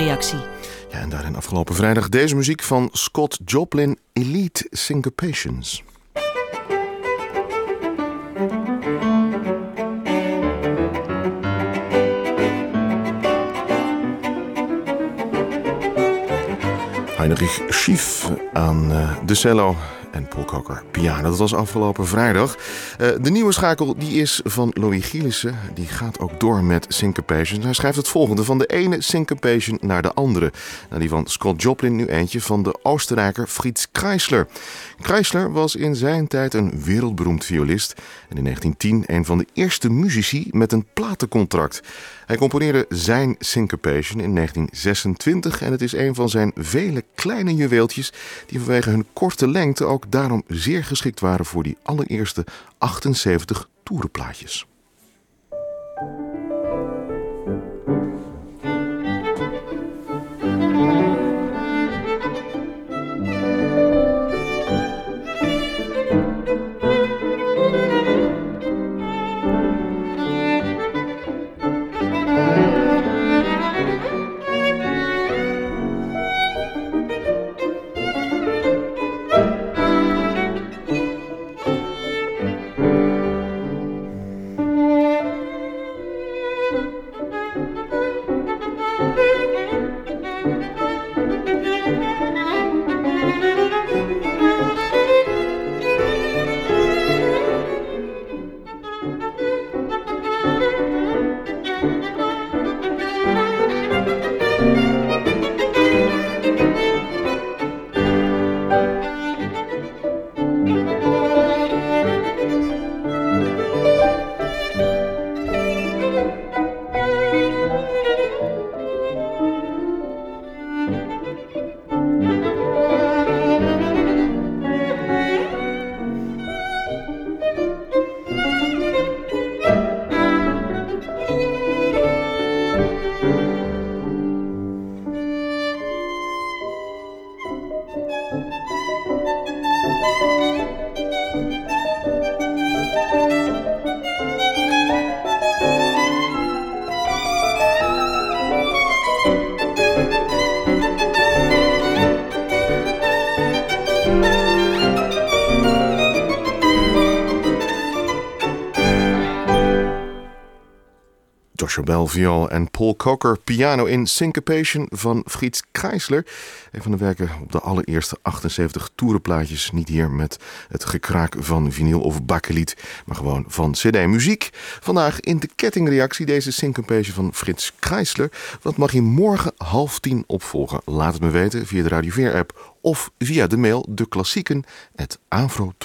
kettingreactie. Ja, en daarin afgelopen vrijdag deze muziek van Scott Joplin, Elite Syncopations. Heinrich Schief aan de cello en Paul Coker piano. Dat was afgelopen vrijdag. De nieuwe schakel die is van Louis Gielissen. Die gaat ook door met Syncopation. Hij schrijft het volgende: van de ene Syncopation naar de andere. Nou, die van Scott Joplin nu eentje van de Oostenrijker Fritz Kreisler. Kreisler was in zijn tijd een wereldberoemd violist. En in 1910 een van de eerste muzici met een platencontract. Hij componeerde zijn Syncopation in 1926 en het is een van zijn vele kleine juweeltjes die vanwege hun korte lengte ook daarom zeer geschikt waren voor die allereerste 78 toerenplaatjes. Joshua Bell viool en Paul Coker piano in Syncopation van Fritz Kreisler. Een van de werken op de allereerste 78 toerenplaatjes. Niet hier met het gekraak van vinyl of bakkeliet, maar gewoon van cd-muziek. Vandaag in de kettingreactie deze Syncopation van Fritz Kreisler. Wat mag je morgen 9:30 opvolgen? Laat het me weten via de Radio 4 app of via de mail deklassieken@avro